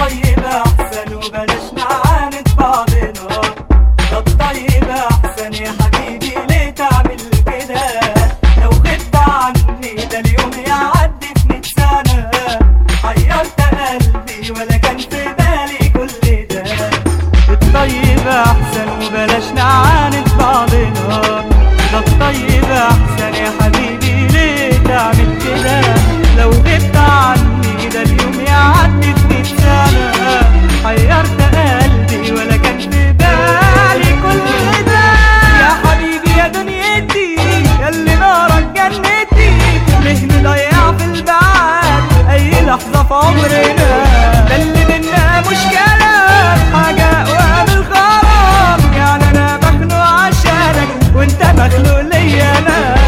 الطيب احسن وبلاش نعاند بعضنا. ده الطيب احسن يا حبيبي، ليه تعمل كده؟ لو غبت عني ده اليوم يعدي في 100 سنة. حيرت قلبي ولا كان في بالي كل ده. الطيب احسن وبلاش نعاند بعضنا. ده الطيب احسن يا حبيبي، ليه تعمل كده؟ لو غبت عني ده اليوم يعدي في 100 سنة. حيرت قلبي ولا كان في بالي كل ده. يا حبيبي يا دنيتي، ياللي نارك جنتي، ليه نضيع في البعاد اي لحظة في عمرنا؟ ده اللي بينا مش كلام، حاجة اقوى من الغرام. يعني انا مخلوق عشانك وانت مخلوق ليا انا.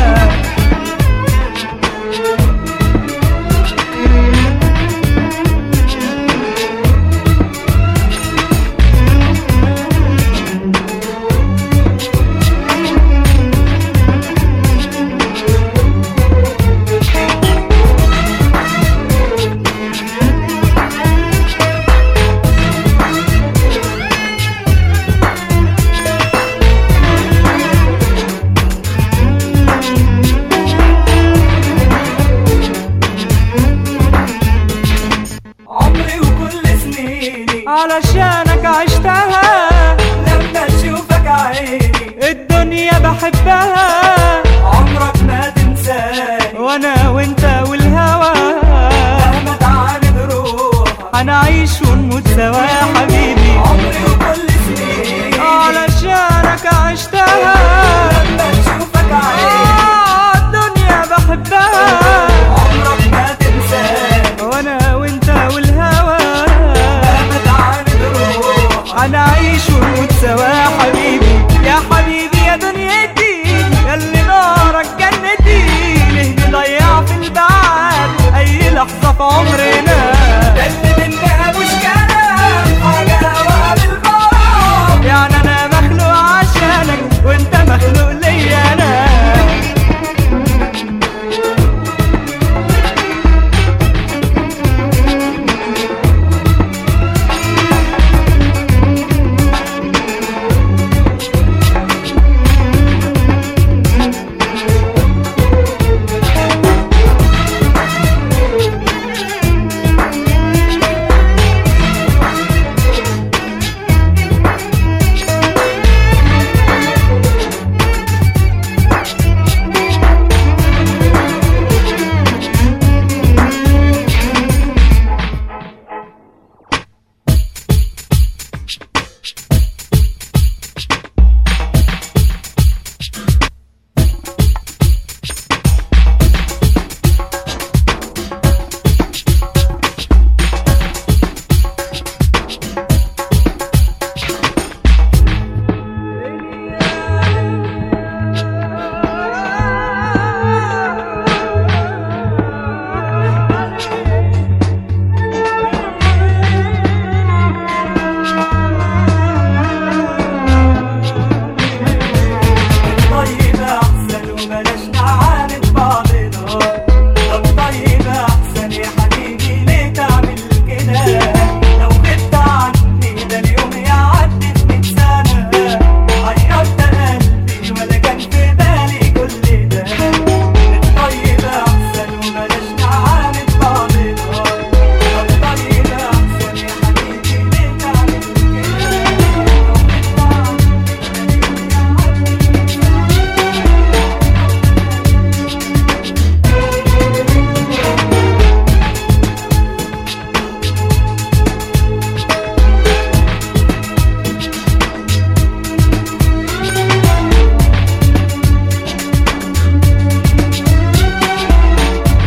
علشانك عشتها، لما تشوفك عيني الدنيا بحبها. عمرك ما تنساني وانا وانت والهوى، مهما تعاند روحك هنعيش ونموت سوا يا حبيبي. عمري وكل سنين علشانك عشتها، لما تشوفك عيني الدنيا بحبها. عمرك ما تنساني وانا وانت والهوى، هنعيش ونموت سوا يا حبيبي. يا حبيبي يا دنيتي، ياللي نارك جنتي، ليه نضيع في البعاد اي لحظة في عمرنا؟ ده اللي بينا مش كلام، حاجة اقوى من الغرام. يعني انا مخلوق عشانك وانت مخلوق ليا انا.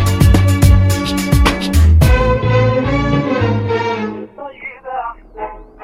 طيب أحسن